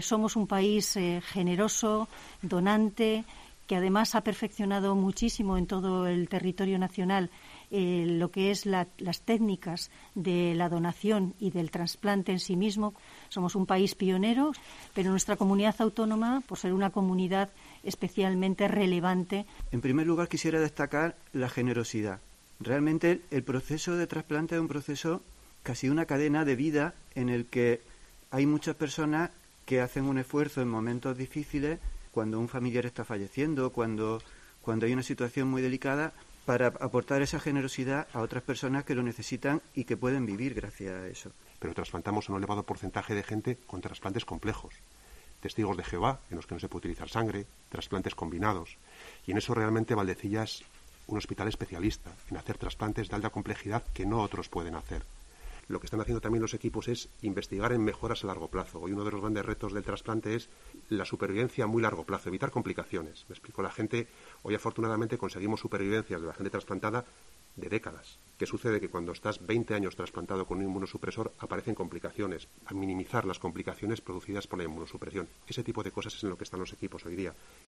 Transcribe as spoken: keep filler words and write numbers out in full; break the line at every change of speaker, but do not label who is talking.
Somos un país eh, generoso, donante, que además ha perfeccionado muchísimo en todo el territorio nacional eh, lo que es la, las técnicas de la donación y del trasplante en sí mismo. Somos un país pionero, pero nuestra comunidad autónoma, por ser una comunidad especialmente relevante.
En primer lugar, quisiera destacar la generosidad. Realmente el proceso de trasplante es un proceso, casi una cadena de vida, en el que hay muchas personas que hacen un esfuerzo en momentos difíciles, cuando un familiar está falleciendo, cuando, cuando hay una situación muy delicada, para aportar esa generosidad a otras personas que lo necesitan y que pueden vivir gracias a eso.
Pero trasplantamos a un elevado porcentaje de gente con trasplantes complejos. Testigos de Jehová, en los que no se puede utilizar sangre, trasplantes combinados. Y en eso realmente Valdecia es un hospital especialista, en hacer trasplantes de alta complejidad que no otros pueden hacer. Lo que están haciendo también los equipos es investigar en mejoras a largo plazo. Hoy uno de los grandes retos del trasplante es la supervivencia a muy largo plazo, evitar complicaciones. Me explico, la gente, hoy afortunadamente conseguimos supervivencias de la gente trasplantada de décadas. ¿Qué sucede? Que cuando estás veinte años trasplantado con un inmunosupresor aparecen complicaciones, a minimizar las complicaciones producidas por la inmunosupresión. Ese tipo de cosas es en lo que están los equipos hoy día.